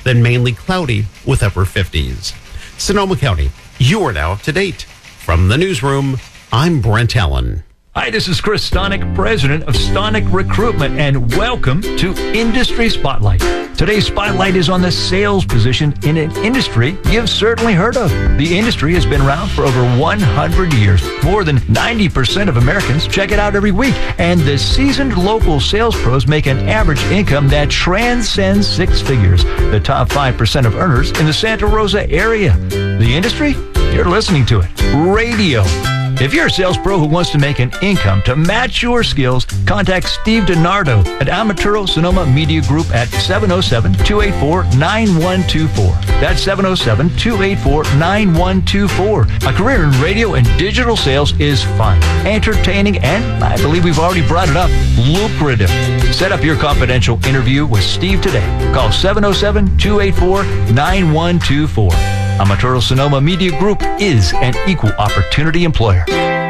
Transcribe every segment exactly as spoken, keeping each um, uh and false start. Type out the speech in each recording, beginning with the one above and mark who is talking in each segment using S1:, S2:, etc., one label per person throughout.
S1: then mainly cloudy with upper fifties. Sonoma County, you are now up to date. From the newsroom, I'm Brent Allen.
S2: Hi, this is Chris Stonick, president of Stonick Recruitment, and welcome to Industry Spotlight. Today's spotlight is on the sales position in an industry you've certainly heard of. The industry has been around for over one hundred years. More than ninety percent of Americans check it out every week, and the seasoned local sales pros make an average income that transcends six figures. The top five percent of earners in the Santa Rosa area. The industry? You're listening to it. Radio. If you're a sales pro who wants to make an income to match your skills, contact Steve DiNardo at Amaturo Sonoma Media Group at seven oh seven, two eight four, nine one two four. That's seven oh seven, two eight four, nine one two four. A career in radio and digital sales is fun, entertaining, and I believe we've already brought it up, lucrative. Set up your confidential interview with Steve today. Call seven oh seven, two eight four, nine one two four. Amaturo Sonoma Media Group is an equal opportunity employer.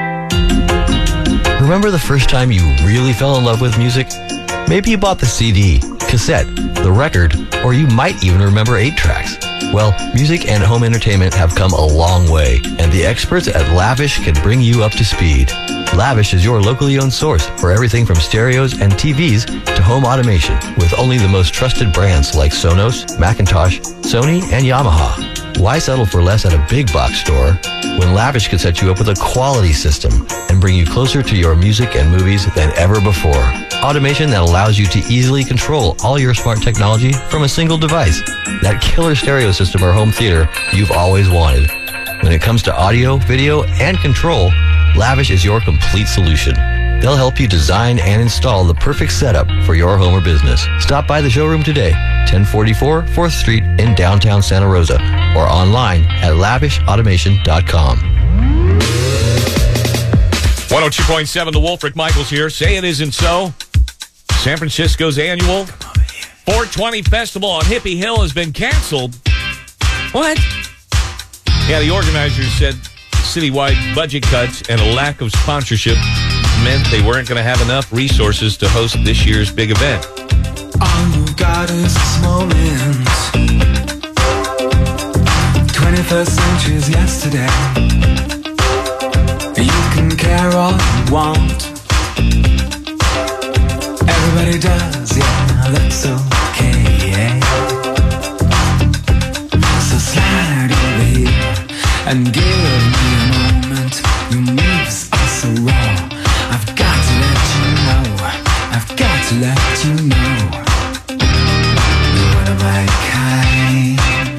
S3: Remember the first time you really fell in love with music? Maybe you bought the C D, cassette, the record, or you might even remember eight tracks. Well, music and home entertainment have come a long way, and the experts at Lavish can bring you up to speed. Lavish is your locally owned source for everything from stereos and T Vs to home automation, with only the most trusted brands like Sonos, Macintosh, Sony, and Yamaha. Why settle for less at a big box store when Lavish can set you up with a quality system and bring you closer to your music and movies than ever before? Automation that allows you to easily control all your smart technology from a single device. That killer stereo system or home theater you've always wanted. When it comes to audio, video, and control, Lavish is your complete solution. They'll help you design and install the perfect setup for your home or business. Stop by the showroom today, ten forty-four fourth Street in downtown Santa Rosa, or online at lavish automation dot com.
S4: one oh two point seven, The Wolf. Rick Michaels here. Say it isn't so. San Francisco's annual four twenty Festival on Hippie Hill has been canceled. What? Yeah, the organizers said citywide budget cuts and a lack of sponsorship meant they weren't going to have enough resources to host this year's big event.
S5: All you got is this moment. twenty-first century is yesterday. You can care all you want. Everybody does, yeah, that's okay. So slide over here and give me a moment. Your moves are so raw. I've got to let you know. I've got to let you know. You're one of my kind.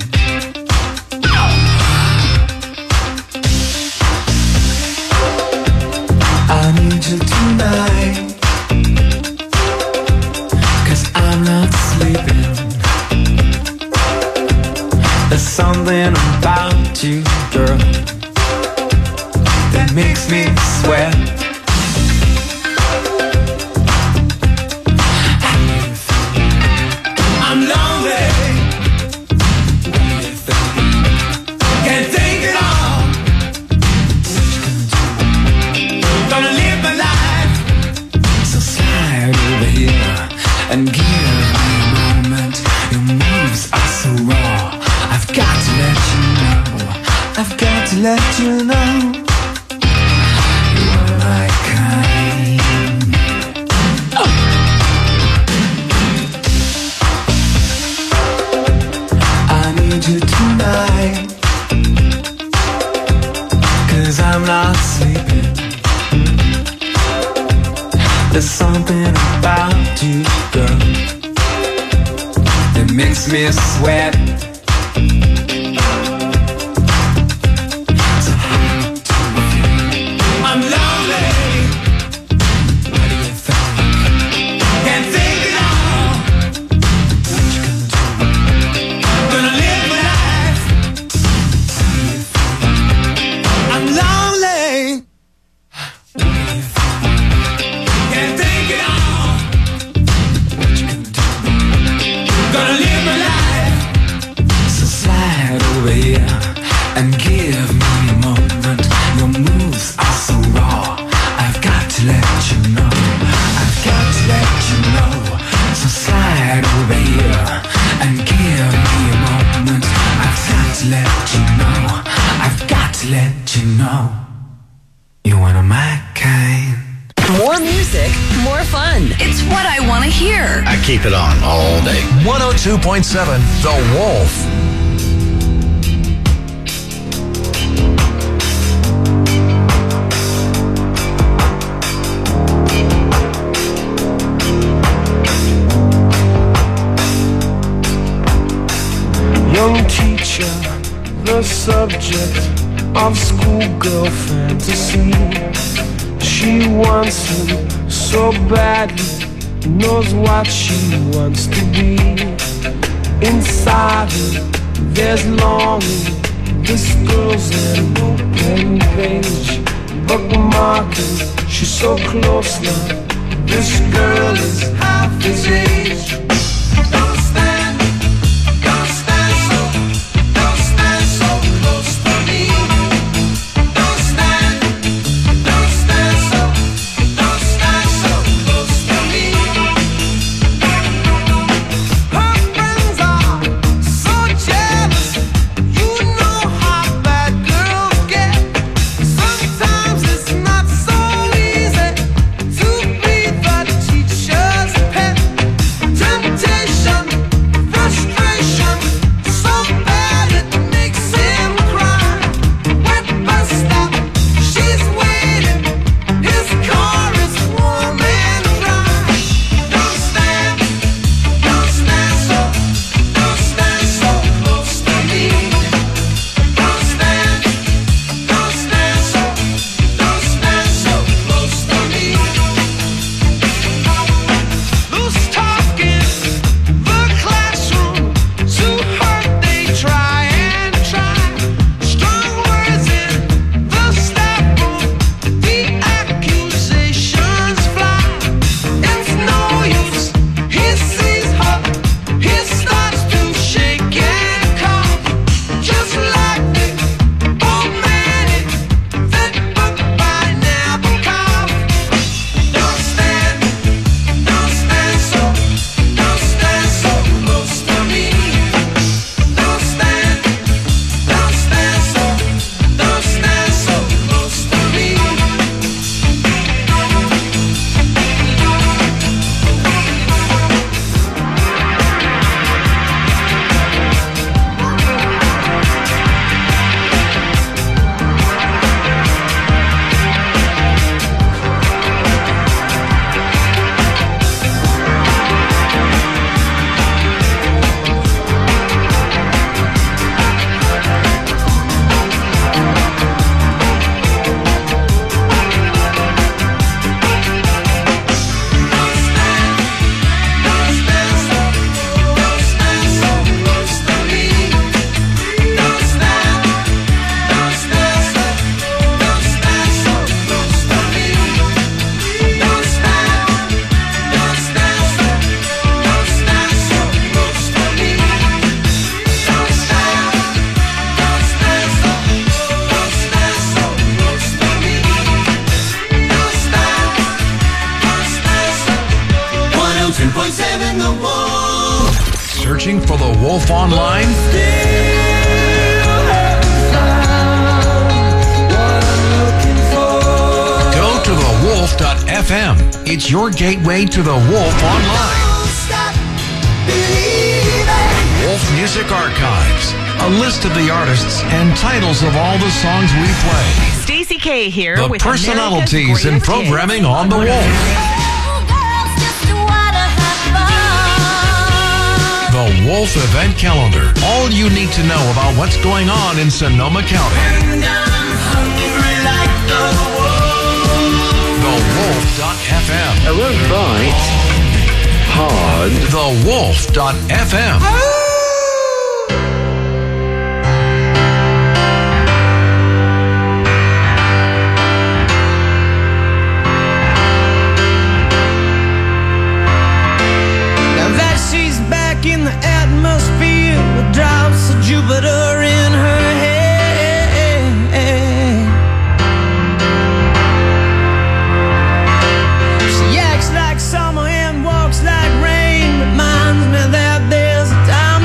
S5: I need you tonight, 'cause I'm not sleeping. There's something about you, girl, that makes me sweat. I'm lonely. Can't think it all. Gonna live my life. So slide over here and give me a moment. Your moves are so raw. I've got to let you know. I've got to let you know. You're my kind. Oh. I need you tonight, 'cause I'm not sleeping. There's something about you, girl, that makes me sweat. So I'm lonely. What do you think? Can't think it all. What you gonna do? Gonna live my life. I'm lonely. What do you think? Can't think it all. What you gonna do? Gonna live my life. So slide over here and give me a moment. Your moves are so raw. I've got to let you know. I've got to let you know. So slide over here and give me a to let you know you're one of my kind.
S6: More music, more fun.
S7: It's what I want to hear.
S8: I keep it on all day.
S9: one oh two point seven The Wolf.
S10: Young teacher, the subject of schoolgirl fantasy. She wants him so badly, knows what she wants to be. Inside her, there's longing. This girl's an open page, bookmarking. She's so close now. This girl is half his age. Don't stand, don't stand so, don't stand so close to me. Don't stand, don't stand so, don't stand so close to me. Her friends are so jealous. You know how bad girls get. Sometimes it's not so easy to be the teacher's pet. Temptation, frustration, so bad it makes him cry. Wet bus stop, she's waiting. His car is warm and dry. Don't stand, don't stand so, don't stand so close to me. Don't stand, don't stand so, don't stand so close to me. Loose talking, the classroom, to hurt they try and try. Strong words in the staff room, the accusations fly. It's no use, he sees her, he starts to shake and cough. Just like the old man in that book by Nabokov. Don't stand, don't stand so, don't stand so close to me. Don't stand, don't stand so, don't stand so close to me.
S9: Searching for The Wolf online? Go to the wolf dot f m. It's your gateway to The Wolf online. Wolf Music Archives. A list of the artists and titles of all the songs we play.
S6: Stacey K here
S9: The
S6: with
S9: personalities and programming on The Wolf. The Wolf Event Calendar. All you need to know about what's going on in Sonoma County. the wolf dot f m.
S8: I won't bite hard.
S9: the wolf dot f m.
S10: Now that she's back in the atmosphere with drops of Jupiter in her head. She acts like summer and walks like rain. Reminds me that there's a time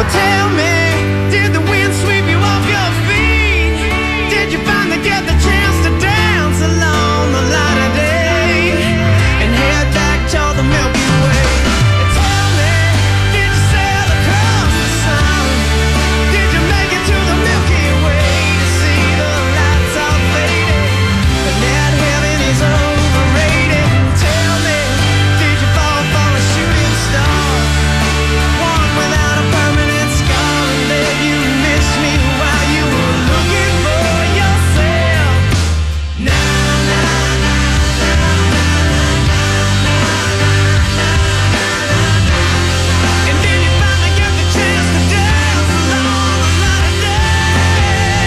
S10: But tell me, did the wind sweep you off your feet? Did you finally get the chance to dance along the light of day and head back toward the Milky Way? And tell me, did you sail across the sun? Did you make it to the Milky Way to see the lights all faded? But that heaven is overrated. Tell me, did you fall for a shooting star? One without a permanent scar, and then you missed me while you were looking for yourself. Na na na na na na na na na. And then you finally get the chance to dance along the light of day.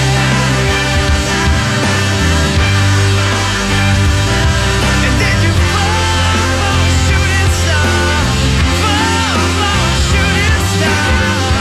S10: And then you fall for a shooting star, fall for a shooting star.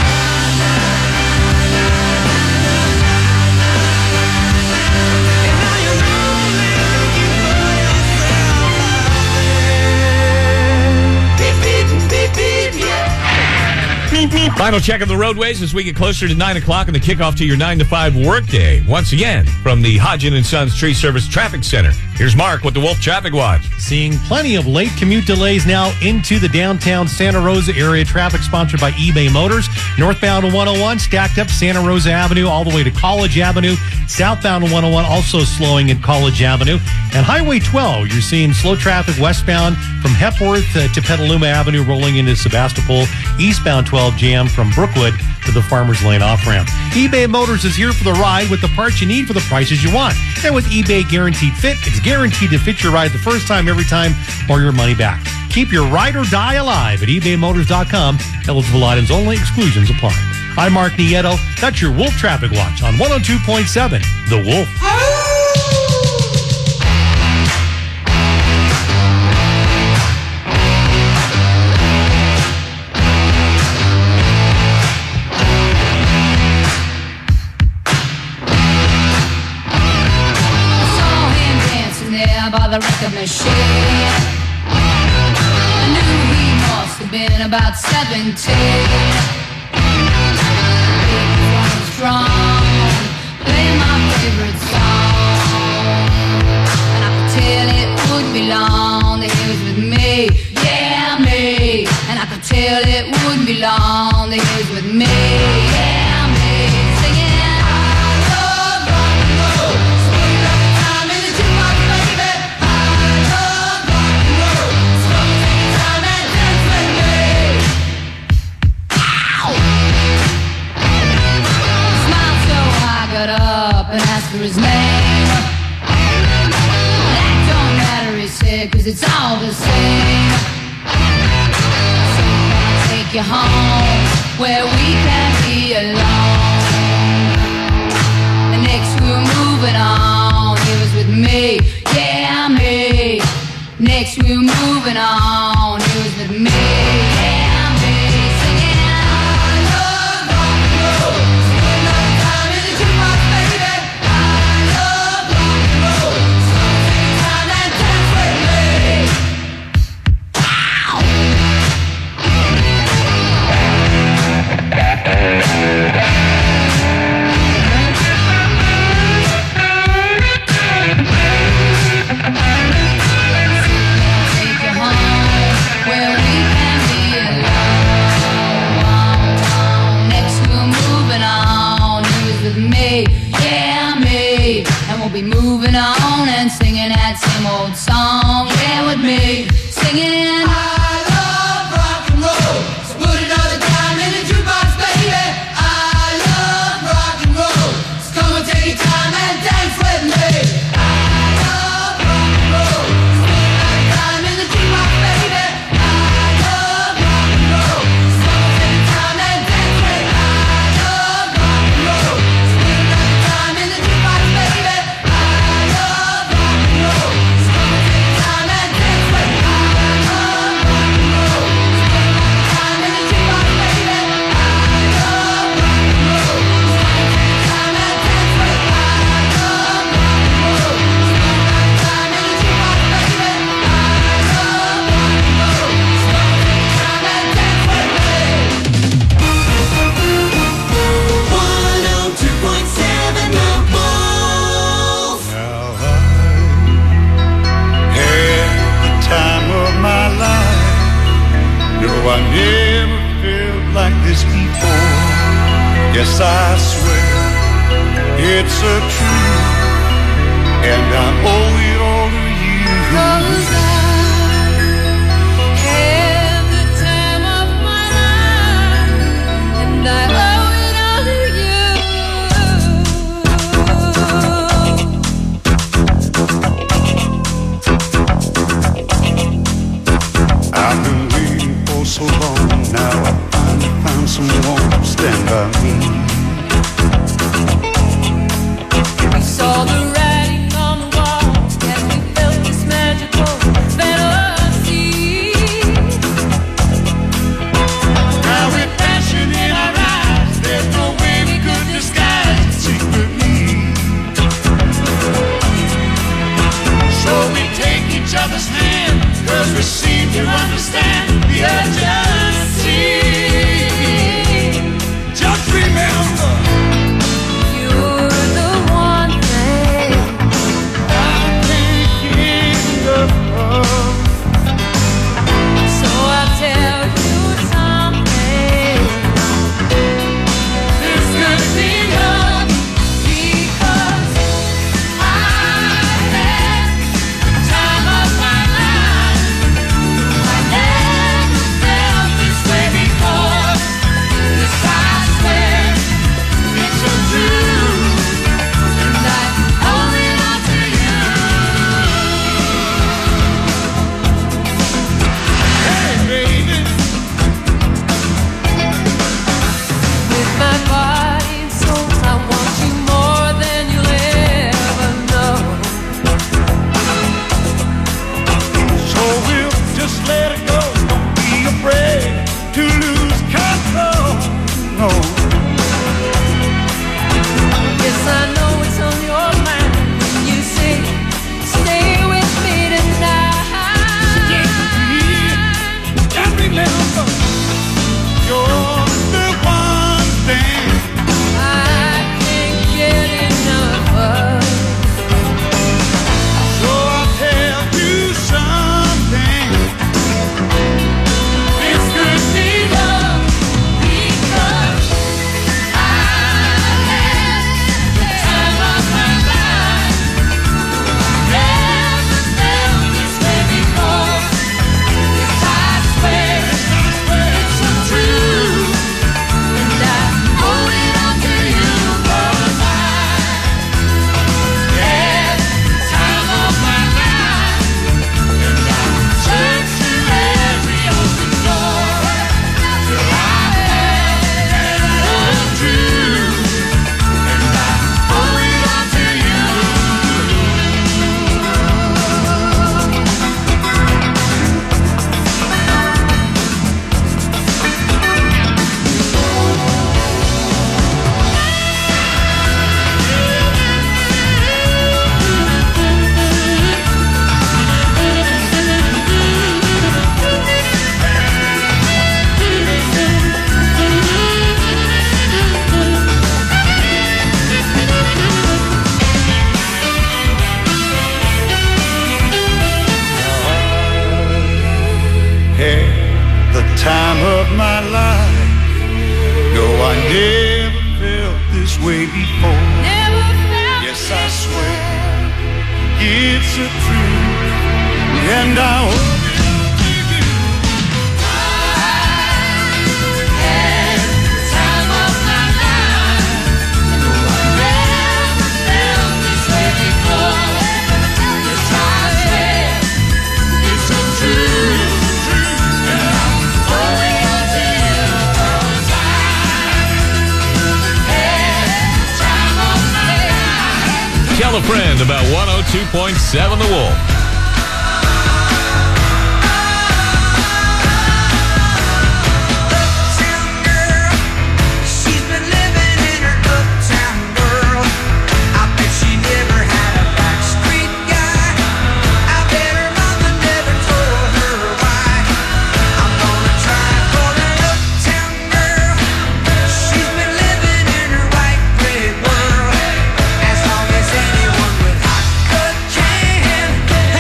S10: And now you're lonely, looking for yourself out there. Beep beep beep beep, yeah. Beep beep.
S4: Final check of the roadways as we get closer to nine o'clock and the kickoff to your nine to five workday. Once again, from the Hodgin and Sons Tree Service Traffic Center. Here's Mark with the Wolf Traffic Watch.
S11: Seeing plenty of late commute delays now into the downtown Santa Rosa area. Traffic sponsored by eBay Motors. Northbound on one oh one, stacked up Santa Rosa Avenue all the way to College Avenue. Southbound on one oh one, also slowing at College Avenue. And Highway twelve, you're seeing slow traffic westbound from Hepworth uh, to Petaluma Avenue, rolling into Sebastopol. Eastbound twelve jam from Brookwood to the Farmers Lane off-ramp. eBay Motors is here for the ride with the parts you need for the prices you want. And with eBay Guaranteed Fit, it's guaranteed to fit your ride the first time, every time, or your money back. Keep your ride or die alive at ebay motors dot com. Eligible items only. Exclusions apply. I'm Mark Nieto. That's your Wolf Traffic Watch on one oh two point seven The Wolf.
S12: Saw him dancing there by the record machine. I knew he must have been about seventeen. Big drum strong, playing my favorite song, and I could tell it would be long that he was with me, yeah me. And I could tell it wouldn't be long that he was with me, yeah me. Singing, I love rock and roll, sweet love time in the jukebox, baby. I love rock and roll, so take your time and dance with me. Ow! Smiled so I got up and asked for his name. That don't matter, he said, 'cause it's all the same. So I'll take you home where we can be alone. And next we were moving on, he was with me, yeah me. Next we were moving on, he was with me, yeah me. Singing, I love rock and roll, sweet love time in the jukebox, baby. I love rock and roll, so take your time and dance with me. Ow! Take you home where we can be alone. Next we're moving on, he was with me, yeah me. And we'll be moving on and singing that same old song, yeah with me. Singing, I love rock and roll, so put another time in the jukebox, baby. I love rock and roll, so come and take your time and dance with me. I love rock and roll, so put another time in the jukebox, baby. I love rock and roll, so come and take your time and dance with me. I love rock and roll, so put another time in the jukebox, baby. I love rock and roll, so come and
S10: Yes, I swear it's a truth, and I owe it all to you.
S12: 'Cause I had the time of my life, and I owe it all to
S10: you. I've been waiting for so long, now I finally found someone to stand by me.
S12: We saw the writing on the wall as we felt this magical fantasy.
S10: Now with passion in our eyes, there's no way we could disguise it secretly. So we take each other's hand, 'cause we seem to understand the urgency. Just remember,
S12: You're the one thing
S10: I can't get enough of.
S12: So I'll tell you something.
S10: This could be love,
S12: Because I had the time of my life. I never felt this way before. Yes, I swear
S10: it's a truth.
S12: and I owe it all to you.
S10: Hey, baby.
S12: With my body and soul, I want you more than you'll ever know.
S10: So we'll just let it go. Don't be afraid to lose control. No.
S12: Yes, I know it's on your mind when you say, stay with me tonight.
S10: Just remember, you're the one thing
S12: I can't get enough of.
S10: So I'll tell you something. This could be love,
S12: Because I had the time of my life. Never felt this way before. Yes, I swear it's the truth, and I owe it all to you. 'Cause I had the time of my life, and I turned to every open door till I had the truth, and I owe it all to you.
S10: had the time of my life. No, I never felt this way before.
S12: Never felt
S10: Yes, I swear it's a truth, and I owe it all to you.
S12: had the time of my life. No, I never felt this way before. Yes, I swear it's the truth, and I owe it all to you. 'Cause I had the time of my life.
S4: Tell a friend about one oh two point seven The Wolf.
S5: She's been living in her uptown world. I bet she never had a backstreet guy. I bet her mama never told her why. I'm gonna try for an uptown girl. She's been living in her white bread world. As long as anyone with hot cut can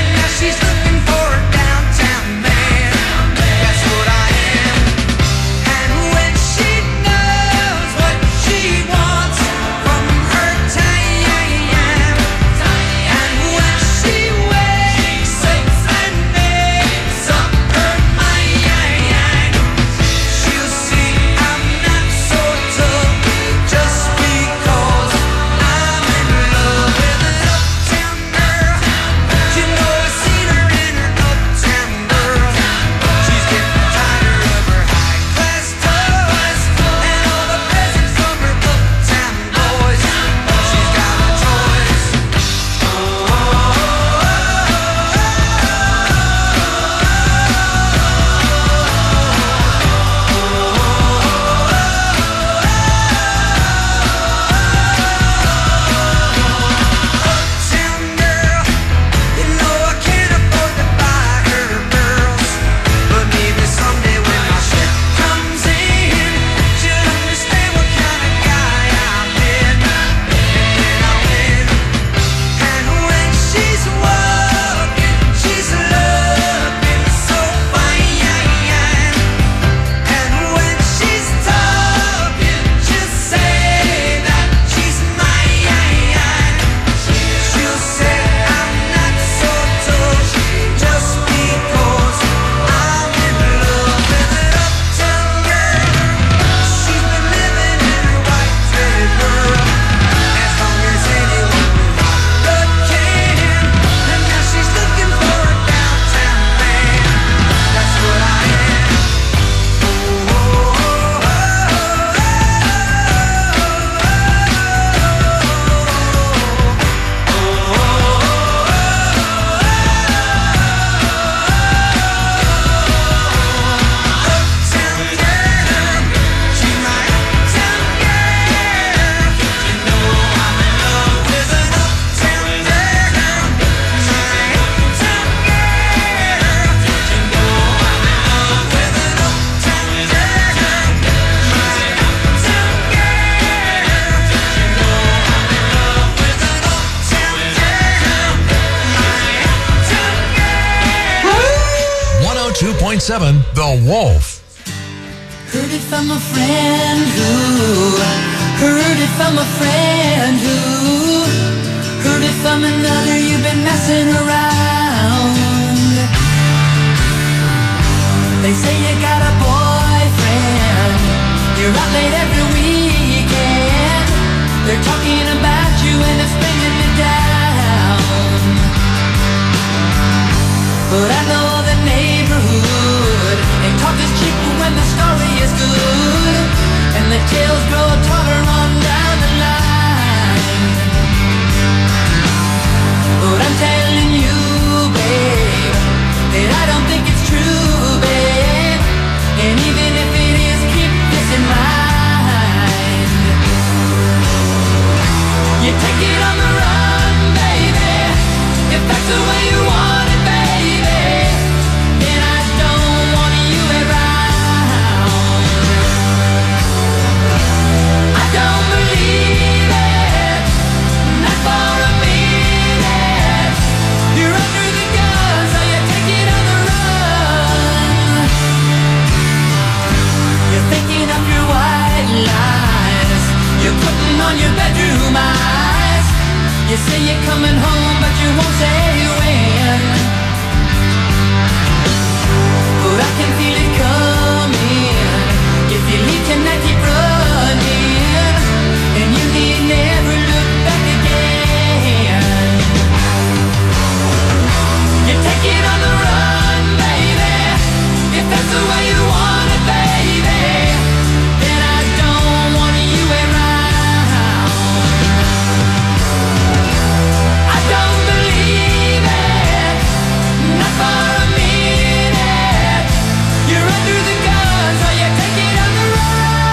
S9: point seven, The Wolf.
S5: Heard it from a friend who heard it from a friend who heard it from another. You've been messing around. They say you got a boyfriend. You're out late every weekend. They're talking about you and it's bringing me down. But I know the neighborhood and talk is cheap when the story is good, and the tales grow taller on down the line. But I'm telling you, babe, that I don't think it's true, babe. And even if it is, keep this in mind. You take it on the run, baby, if that's the way you want it, baby. Then I don't want you around. I don't believe it, not for a minute. You're under the gun, so you take it on the run. You're thinking of your white lies. You're putting on your bedroom eyes. You say you're coming home, but you won't say when. But I can feel it coming. If you leave tonight, keep running, and you need never look back again. You take it on the run, baby, if that's the way you want it, baby. Then I don't want you around. I don't believe it, not for a minute. You're under the gun, so you take it on the run.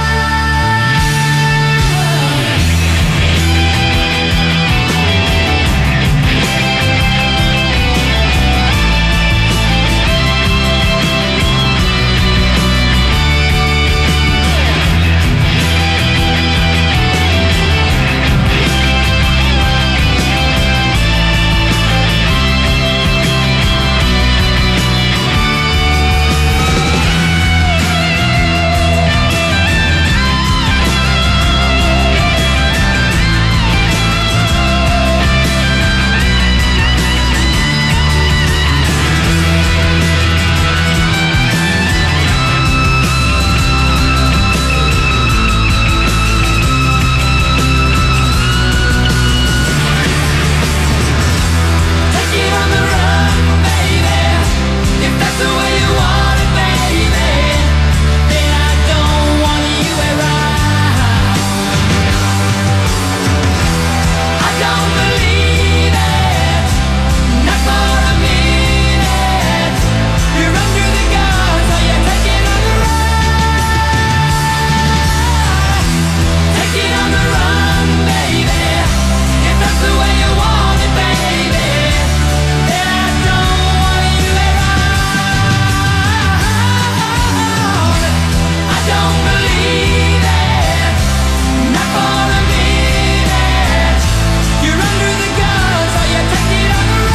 S5: Take it on the run, baby, if that's the way you want it, baby. Then I don't want you around. I don't believe it, not for a minute. You're under the gun, so you take it on the run. Take it on the run, baby, if that's the way you want it, baby. Then I don't want you around. I don't believe it, not for a minute. You're under the gun, so you take it on the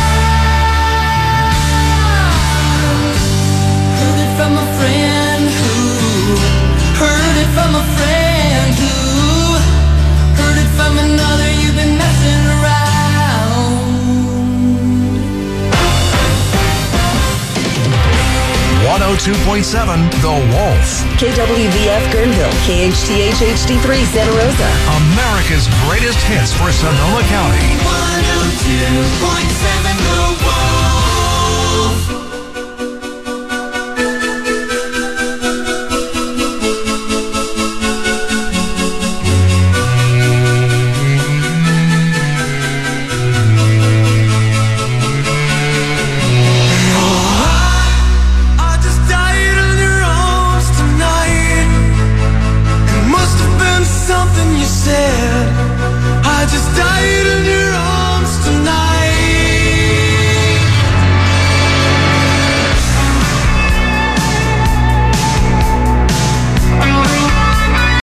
S5: run. Heard it from a friend who heard it from a friend who heard it from another. You've been messing around.
S9: one oh two point seven, The Wolf.
S6: K W V F Guerneville, K H T H H D three Santa Rosa.
S9: America's greatest hits for Sonoma County.
S5: one oh two point seven The Wolf. I just died on your arms tonight. It must have been something you said.